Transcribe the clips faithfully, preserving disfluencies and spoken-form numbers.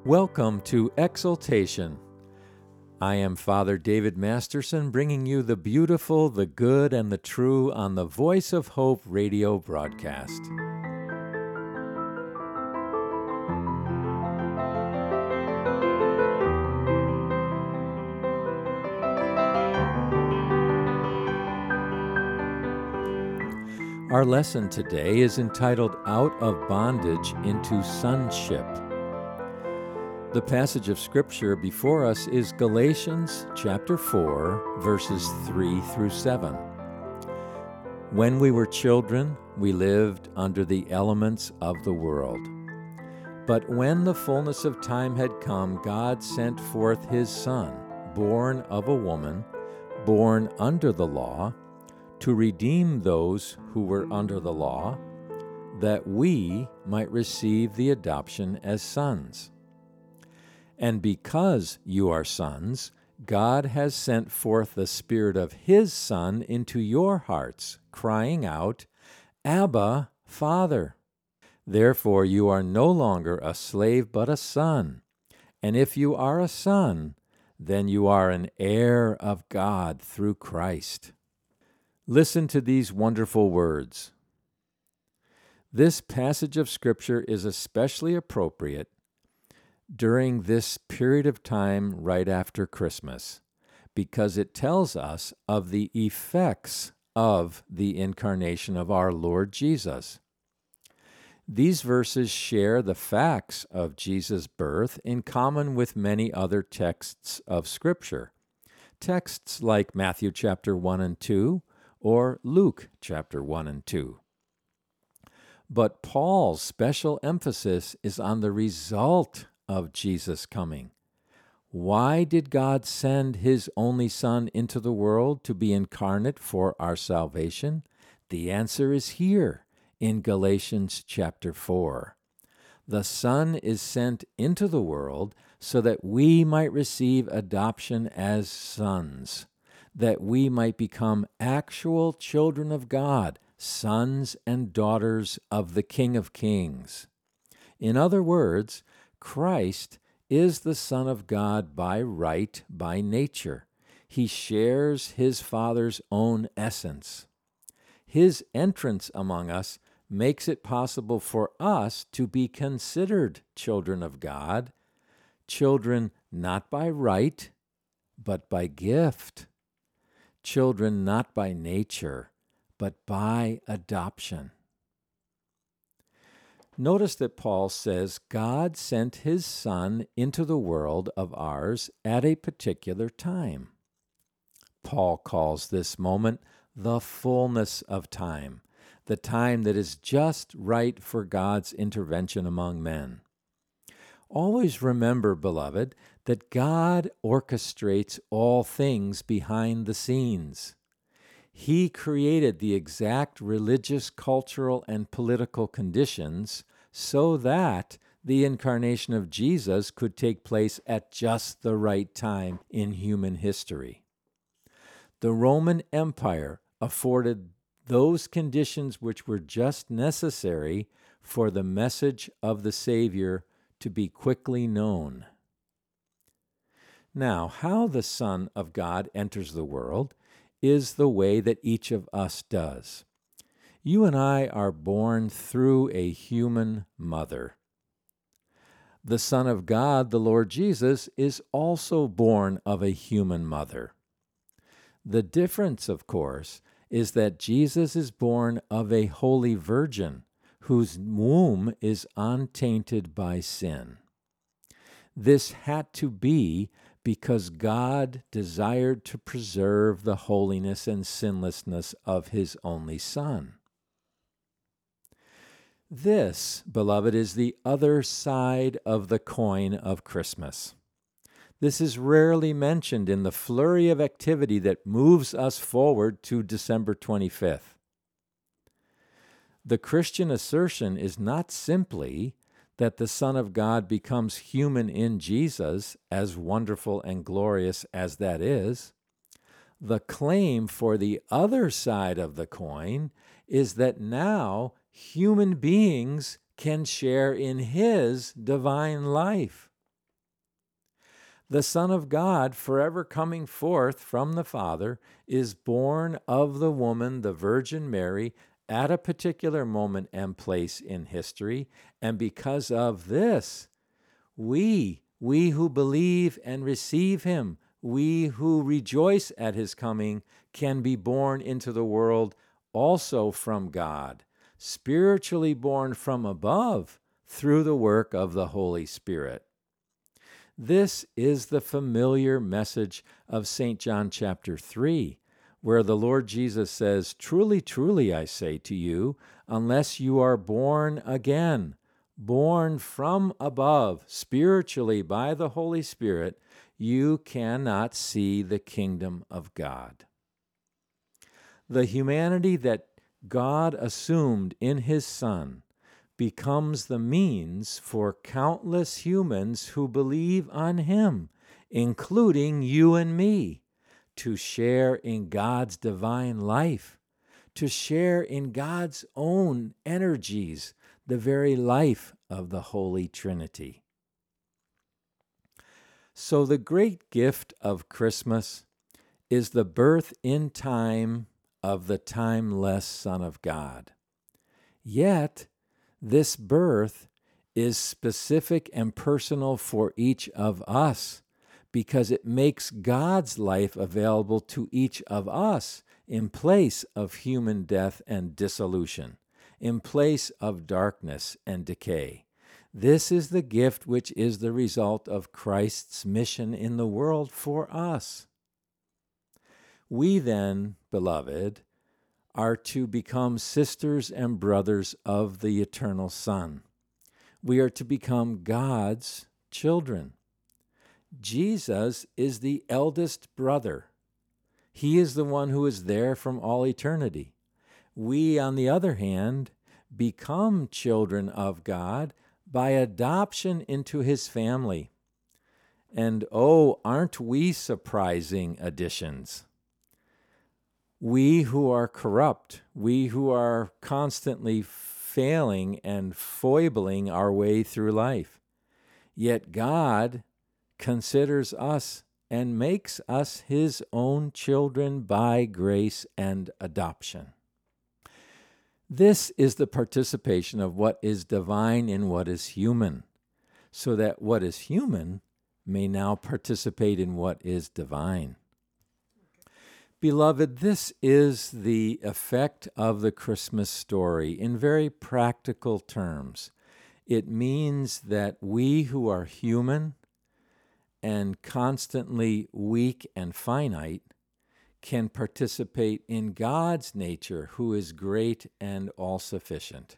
Welcome to Exaltation. I am Father David Masterson, bringing you the beautiful, the good, and the true on the Voice of Hope radio broadcast. Our lesson today is entitled Out of Bondage into Sonship. The passage of Scripture before us is Galatians chapter four, verses three through seven. When we were children, we lived under the elements of the world. But when the fullness of time had come, God sent forth His Son, born of a woman, born under the law, to redeem those who were under the law, that we might receive the adoption as sons. And because you are sons, God has sent forth the Spirit of His Son into your hearts, crying out, Abba, Father. Therefore you are no longer a slave but a son. And if you are a son, then you are an heir of God through Christ. Listen to these wonderful words. This passage of Scripture is especially appropriate during this period of time right after Christmas, because it tells us of the effects of the incarnation of our Lord Jesus. These verses share the facts of Jesus' birth in common with many other texts of Scripture. Texts like Matthew chapter one and two, or Luke chapter one and two. But Paul's special emphasis is on the result of Jesus' coming. Why did God send His only Son into the world to be incarnate for our salvation? The answer is here in Galatians chapter four. The Son is sent into the world so that we might receive adoption as sons, that we might become actual children of God, sons and daughters of the King of Kings. In other words, Christ is the Son of God by right, by nature. He shares His Father's own essence. His entrance among us makes it possible for us to be considered children of God, children not by right, but by gift, children not by nature, but by adoption. Notice that Paul says God sent His Son into the world of ours at a particular time. Paul calls this moment the fullness of time, the time that is just right for God's intervention among men. Always remember, beloved, that God orchestrates all things behind the scenes. He created the exact religious, cultural, and political conditions so that the incarnation of Jesus could take place at just the right time in human history. The Roman Empire afforded those conditions which were just necessary for the message of the Savior to be quickly known. Now, how the Son of God enters the world is the way that each of us does. You and I are born through a human mother. The Son of God, the Lord Jesus, is also born of a human mother. The difference, of course, is that Jesus is born of a holy virgin whose womb is untainted by sin. This had to be because God desired to preserve the holiness and sinlessness of His only Son. This, beloved, is the other side of the coin of Christmas. This is rarely mentioned in the flurry of activity that moves us forward to December twenty-fifth. The Christian assertion is not simply that the Son of God becomes human in Jesus, as wonderful and glorious as that is. The claim for the other side of the coin is that now human beings can share in His divine life. The Son of God, forever coming forth from the Father, is born of the woman, the Virgin Mary, at a particular moment and place in history. And because of this, we, we who believe and receive him, we who rejoice at his coming, can be born into the world also from God, spiritually born from above through the work of the Holy Spirit. This is the familiar message of Saint John chapter three, where the Lord Jesus says, "Truly, truly, I say to you, unless you are born again, born from above, spiritually by the Holy Spirit, you cannot see the kingdom of God." The humanity that God assumed in his Son becomes the means for countless humans who believe on him, including you and me, to share in God's divine life, to share in God's own energies, the very life of the Holy Trinity. So the great gift of Christmas is the birth in time of the timeless Son of God. Yet, this birth is specific and personal for each of us because it makes God's life available to each of us in place of human death and dissolution, in place of darkness and decay. This is the gift which is the result of Christ's mission in the world for us. We then, beloved, are to become sisters and brothers of the eternal Son. We are to become God's children. Jesus is the eldest brother. He is the one who is there from all eternity. We, on the other hand, become children of God by adoption into his family. And oh, aren't we surprising additions? We who are corrupt, we who are constantly failing and foibling our way through life. Yet God considers us and makes us his own children by grace and adoption. This is the participation of what is divine in what is human, so that what is human may now participate in what is divine. Beloved, this is the effect of the Christmas story in very practical terms. It means that we who are human and constantly weak and finite can participate in God's nature, who is great and all-sufficient.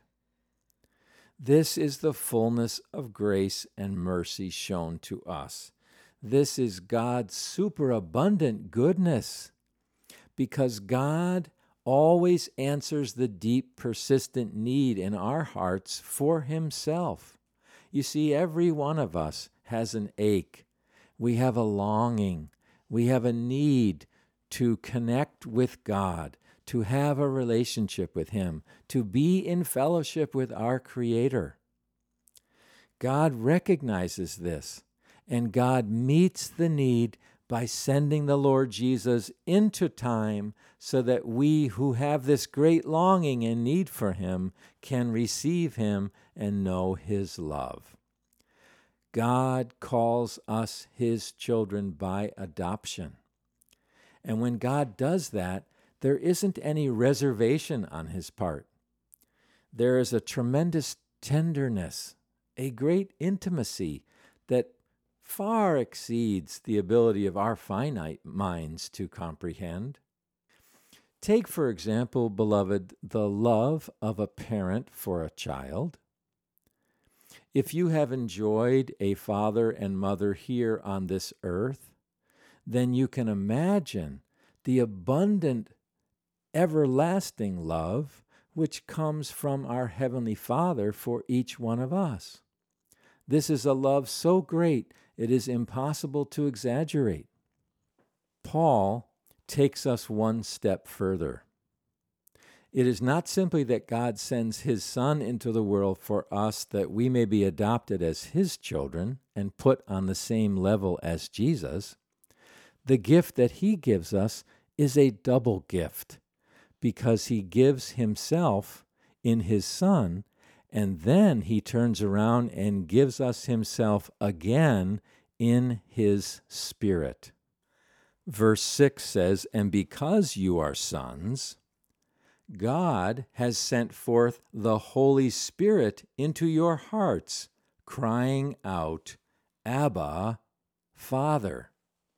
This is the fullness of grace and mercy shown to us. This is God's superabundant goodness, because God always answers the deep, persistent need in our hearts for himself. You see, every one of us has an ache. We have a longing. We have a need to connect with God, to have a relationship with him, to be in fellowship with our Creator. God recognizes this, and God meets the need by sending the Lord Jesus into time so that we who have this great longing and need for him can receive him and know his love. God calls us his children by adoption. And when God does that, there isn't any reservation on his part. There is a tremendous tenderness, a great intimacy that far exceeds the ability of our finite minds to comprehend. Take, for example, beloved, the love of a parent for a child. If you have enjoyed a father and mother here on this earth, then you can imagine the abundant, everlasting love which comes from our Heavenly Father for each one of us. This is a love so great it is impossible to exaggerate. Paul takes us one step further. It is not simply that God sends his Son into the world for us that we may be adopted as his children and put on the same level as Jesus. The gift that he gives us is a double gift because he gives himself in his Son, and then he turns around and gives us himself again in his Spirit. Verse six says, "And because you are sons, God has sent forth the Holy Spirit into your hearts, crying out, 'Abba, Father.'"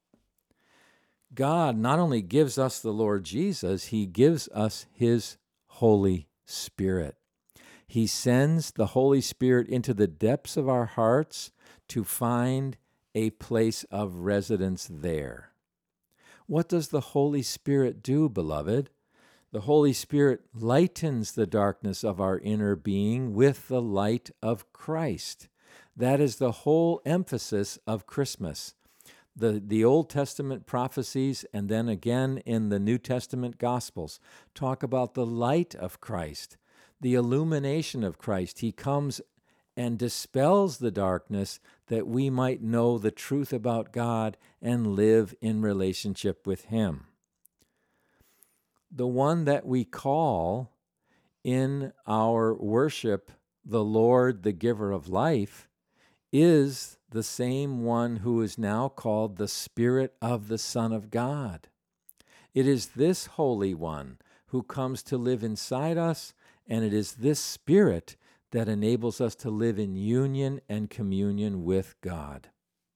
God not only gives us the Lord Jesus, he gives us his Holy Spirit. He sends the Holy Spirit into the depths of our hearts to find a place of residence there. What does the Holy Spirit do, beloved? The Holy Spirit lightens the darkness of our inner being with the light of Christ. That is the whole emphasis of Christmas. The, the Old Testament prophecies and then again in the New Testament Gospels talk about the light of Christ, the illumination of Christ. He comes and dispels the darkness that we might know the truth about God and live in relationship with him. The one that we call in our worship the Lord, the giver of life, is the same one who is now called the Spirit of the Son of God. It is this Holy One who comes to live inside us, and it is this Spirit that enables us to live in union and communion with God.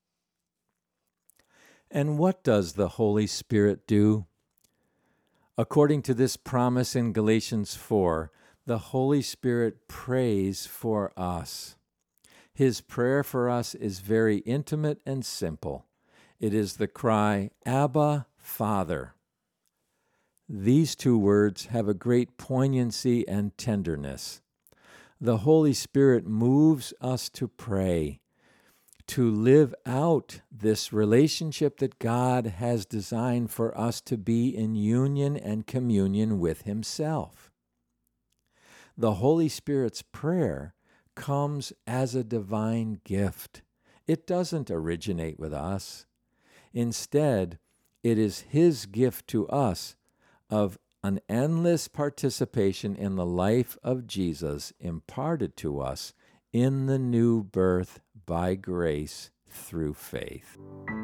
And what does the Holy Spirit do? According to this promise in Galatians four, the Holy Spirit prays for us. His prayer for us is very intimate and simple. It is the cry, "Abba, Father." These two words have a great poignancy and tenderness. The Holy Spirit moves us to pray, to live out this relationship that God has designed for us to be in union and communion with himself. The Holy Spirit's prayer comes as a divine gift. It doesn't originate with us. Instead, it is his gift to us of an endless participation in the life of Jesus imparted to us in the new birth by grace through faith.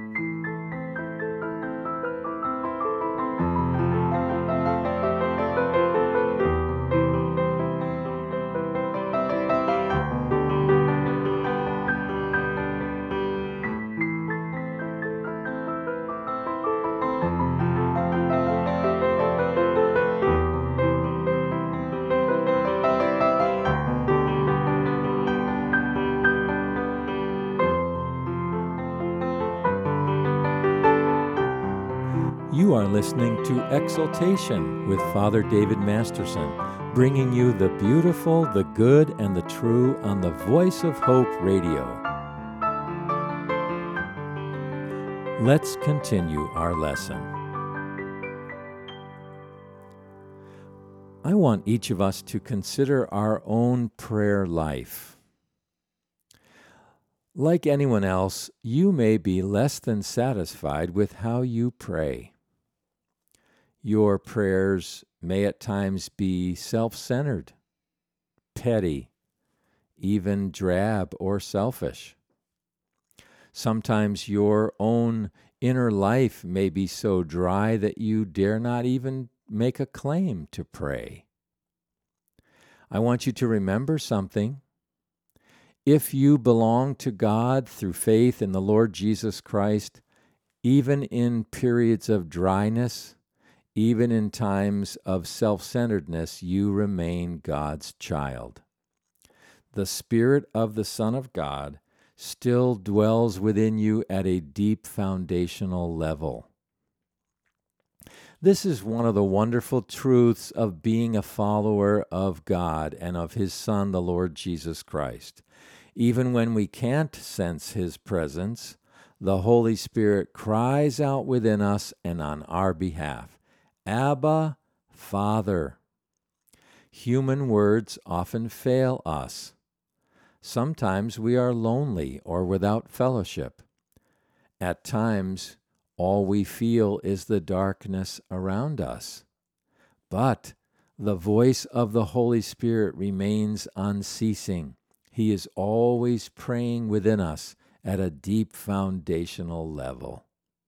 You are listening to Exaltation with Father David Masterson, bringing you the beautiful, the good, and the true on the Voice of Hope Radio. Let's continue our lesson. I want each of us to consider our own prayer life. Like anyone else, you may be less than satisfied with how you pray. Your prayers may at times be self-centered, petty, even drab or selfish. Sometimes your own inner life may be so dry that you dare not even make a claim to pray. I want you to remember something. If you belong to God through faith in the Lord Jesus Christ, even in periods of dryness, even in times of self-centeredness, you remain God's child. The Spirit of the Son of God still dwells within you at a deep foundational level. This is one of the wonderful truths of being a follower of God and of his Son, the Lord Jesus Christ. Even when we can't sense his presence, the Holy Spirit cries out within us and on our behalf, "Abba, Father." Human words often fail us. Sometimes we are lonely or without fellowship. At times, all we feel is the darkness around us. But the voice of the Holy Spirit remains unceasing. He is always praying within us at a deep foundational level.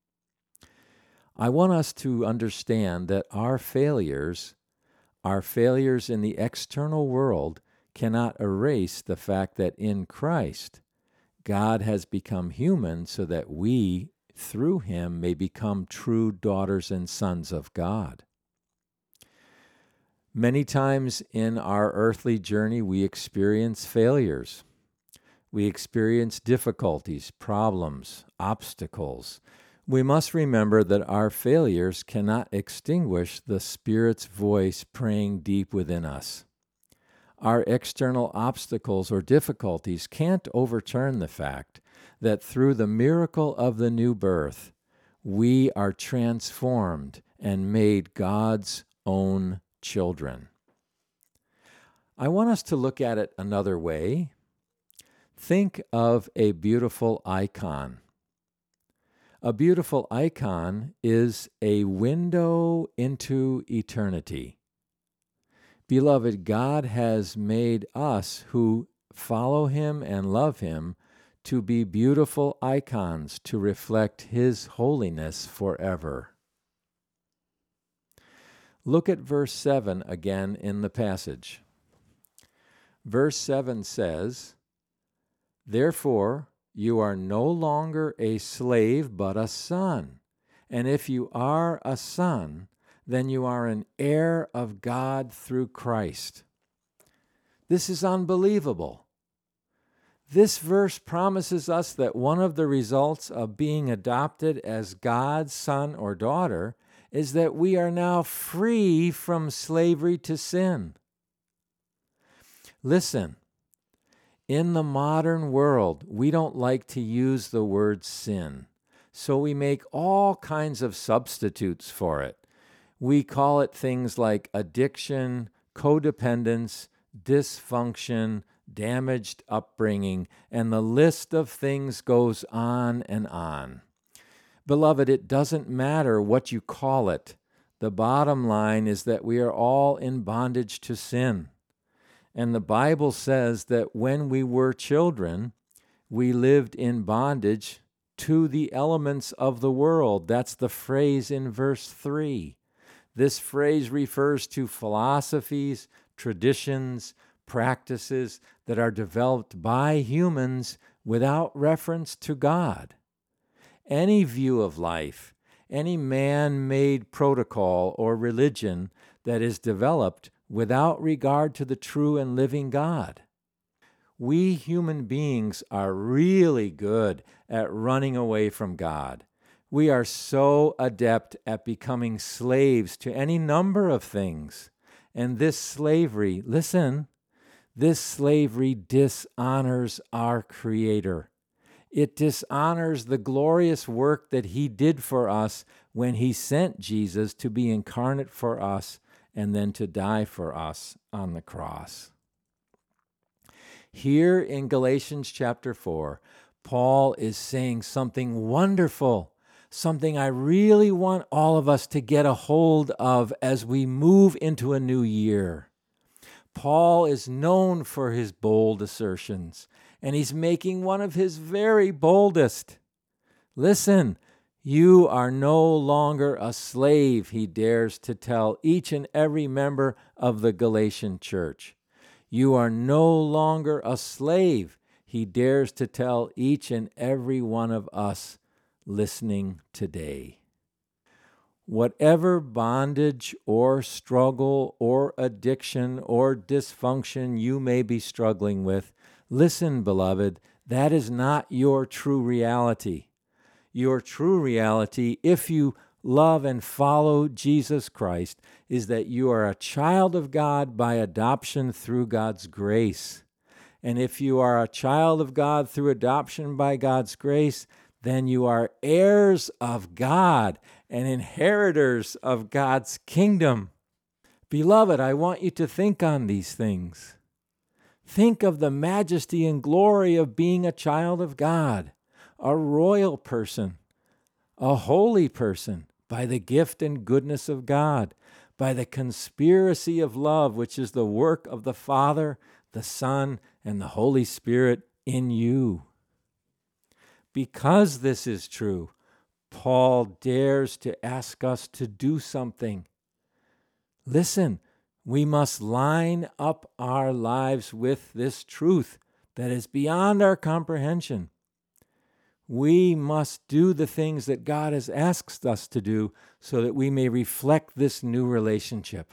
I want us to understand that our failures, our failures in the external world, cannot erase the fact that in Christ, God has become human so that we, through him, may become true daughters and sons of God. Many times in our earthly journey, we experience failures. We experience difficulties, problems, obstacles. We must remember that our failures cannot extinguish the Spirit's voice praying deep within us. Our external obstacles or difficulties can't overturn the fact that through the miracle of the new birth, we are transformed and made God's own children. I want us to look at it another way. Think of a beautiful icon. A beautiful icon is a window into eternity. Beloved, God has made us who follow him and love him to be beautiful icons to reflect his holiness forever. Look at verse seven again in the passage. Verse seven says, "Therefore you are no longer a slave but a son, and if you are a son, then you are an heir of God through Christ." This is unbelievable. This verse promises us that one of the results of being adopted as God's son or daughter is that we are now free from slavery to sin. Listen, in the modern world, we don't like to use the word sin, so we make all kinds of substitutes for it. We call it things like addiction, codependence, dysfunction, damaged upbringing, and the list of things goes on and on. Beloved, it doesn't matter what you call it. The bottom line is that we are all in bondage to sin. And the Bible says that when we were children, we lived in bondage to the elements of the world. That's the phrase in verse three. This phrase refers to philosophies, traditions, practices that are developed by humans without reference to God. Any view of life, any man-made protocol or religion that is developed without regard to the true and living God. We human beings are really good at running away from God. We are so adept at becoming slaves to any number of things. And this slavery, listen, this slavery dishonors our Creator. It dishonors the glorious work that he did for us when he sent Jesus to be incarnate for us and then to die for us on the cross. Here in Galatians chapter four, Paul is saying something wonderful, something I really want all of us to get a hold of as we move into a new year. Paul is known for his bold assertions, and he's making one of his very boldest. Listen, you are no longer a slave, he dares to tell each and every member of the Galatian church. You are no longer a slave, he dares to tell each and every one of us listening today. Whatever bondage or struggle or addiction or dysfunction you may be struggling with, listen, beloved, that is not your true reality. Your true reality, if you love and follow Jesus Christ, is that you are a child of God by adoption through God's grace. And if you are a child of God through adoption by God's grace, then you are heirs of God and inheritors of God's kingdom. Beloved, I want you to think on these things. Think of the majesty and glory of being a child of God, a royal person, a holy person, by the gift and goodness of God, by the conspiracy of love, which is the work of the Father, the Son, and the Holy Spirit in you. Because this is true, Paul dares to ask us to do something. Listen, we must line up our lives with this truth that is beyond our comprehension. We must do the things that God has asked us to do so that we may reflect this new relationship.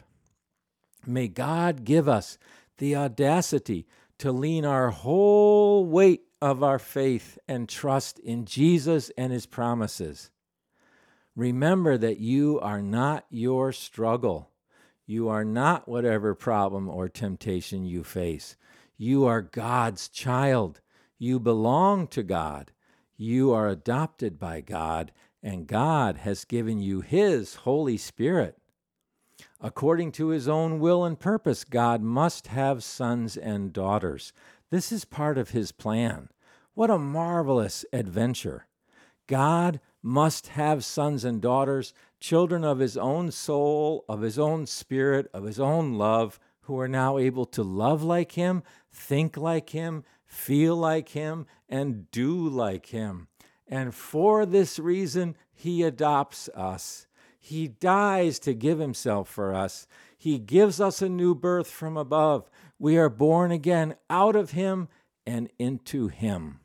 May God give us the audacity to lean our whole weight of our faith and trust in Jesus and his promises. Remember that you are not your struggle. You are not whatever problem or temptation you face. You are God's child. You belong to God. You are adopted by God, and God has given you his Holy Spirit. According to his own will and purpose, God must have sons and daughters. This is part of his plan. What a marvelous adventure. God must have sons and daughters, children of his own soul, of his own spirit, of his own love, who are now able to love like him, think like him, feel like him, and do like him. And for this reason, he adopts us. He dies to give himself for us. He gives us a new birth from above. We are born again out of him and into him.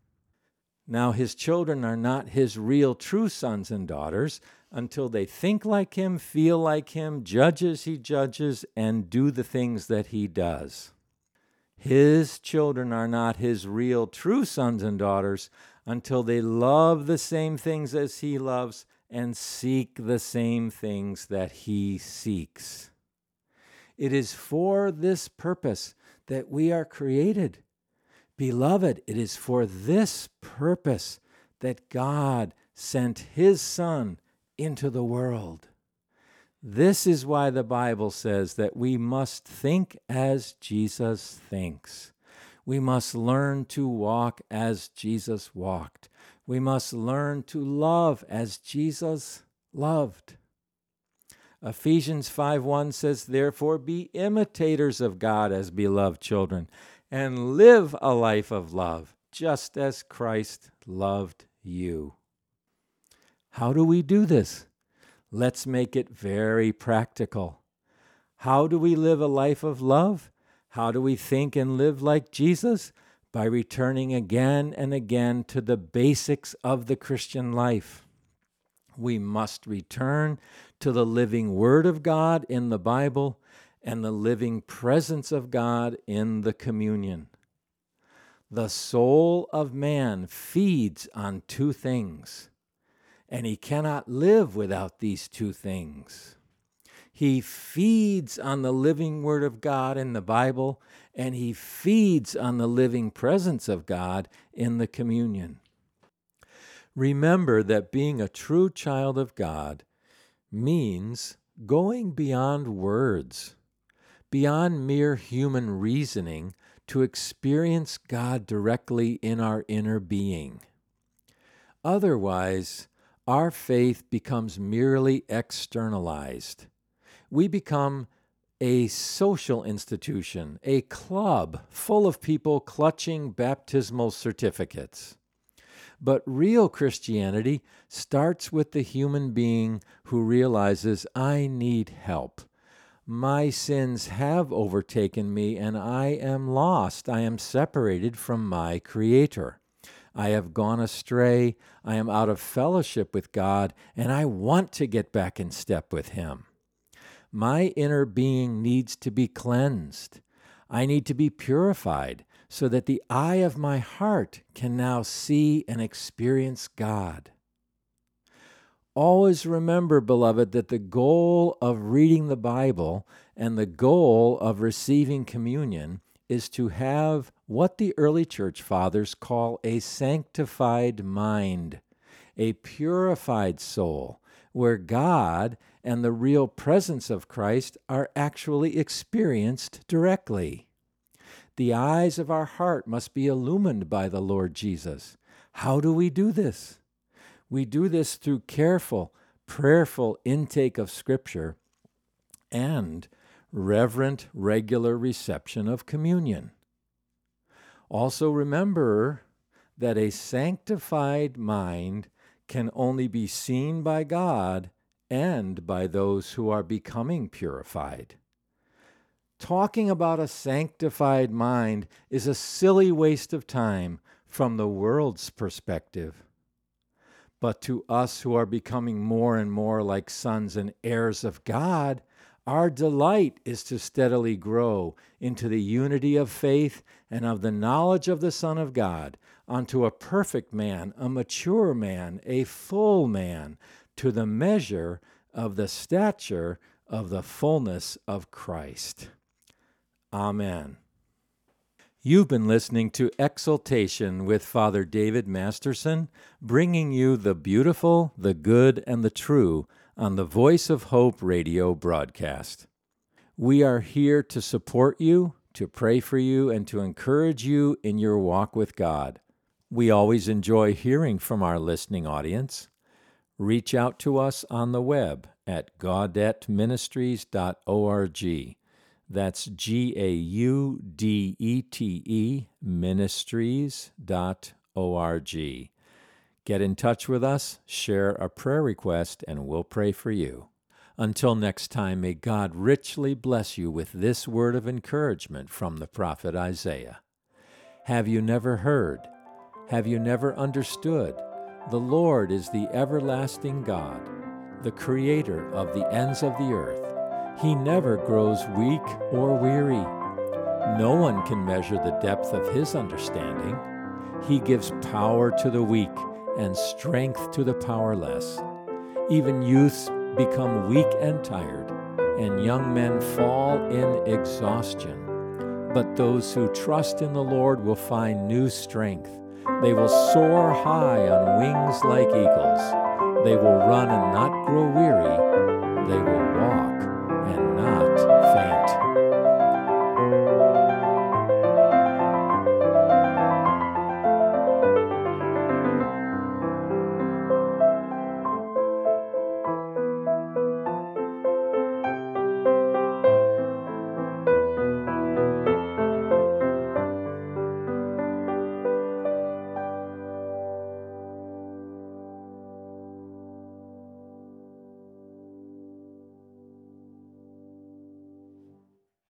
Now, his children are not his real true sons and daughters until they think like him, feel like him, judge as he judges, and do the things that he does. His children are not his real true sons and daughters until they love the same things as he loves and seek the same things that he seeks. It is for this purpose that we are created. Beloved, it is for this purpose that God sent his Son into the world. This is why the Bible says that we must think as Jesus thinks. We must learn to walk as Jesus walked. We must learn to love as Jesus loved. Ephesians five one says, "Therefore be imitators of God as beloved children, and live a life of love, just as Christ loved you." How do we do this? Let's make it very practical. How do we live a life of love? How do we think and live like Jesus? By returning again and again to the basics of the Christian life. We must return to the living Word of God in the Bible and the living presence of God in the communion. The soul of man feeds on two things, and he cannot live without these two things. He feeds on the living Word of God in the Bible, and he feeds on the living presence of God in the communion. Remember that being a true child of God means going beyond words, beyond mere human reasoning, to experience God directly in our inner being. Otherwise, our faith becomes merely externalized. We become a social institution, a club full of people clutching baptismal certificates. But real Christianity starts with the human being who realizes, I need help. My sins have overtaken me, and I am lost. I am separated from my Creator. I have gone astray. I am out of fellowship with God, and I want to get back in step with him. My inner being needs to be cleansed. I need to be purified so that the eye of my heart can now see and experience God. Always remember, beloved, that the goal of reading the Bible and the goal of receiving communion is to have what the early church fathers call a sanctified mind, a purified soul, where God and the real presence of Christ are actually experienced directly. The eyes of our heart must be illumined by the Lord Jesus. How do we do this? We do this through careful, prayerful intake of Scripture and reverent, regular reception of communion. Also remember that a sanctified mind can only be seen by God and by those who are becoming purified. Talking about a sanctified mind is a silly waste of time from the world's perspective. But to us who are becoming more and more like sons and heirs of God, our delight is to steadily grow into the unity of faith and of the knowledge of the Son of God, unto a perfect man, a mature man, a full man, to the measure of the stature of the fullness of Christ. Amen. You've been listening to Exaltation with Father David Masterson, bringing you the beautiful, the good, and the true on the Voice of Hope radio broadcast. We are here to support you, to pray for you, and to encourage you in your walk with God. We always enjoy hearing from our listening audience. Reach out to us on the web at gaudete ministries dot org. That's G A U D E T E ministries dot org. Get in touch with us, share a prayer request, and we'll pray for you. Until next time, may God richly bless you with this word of encouragement from the prophet Isaiah. Have you never heard? Have you never understood? The Lord is the everlasting God, the creator of the ends of the earth. He never grows weak or weary. No one can measure the depth of his understanding. He gives power to the weak and strength to the powerless. Even youths become weak and tired, and young men fall in exhaustion. But those who trust in the Lord will find new strength. They will soar high on wings like eagles. They will run and not grow weary. They will walk and not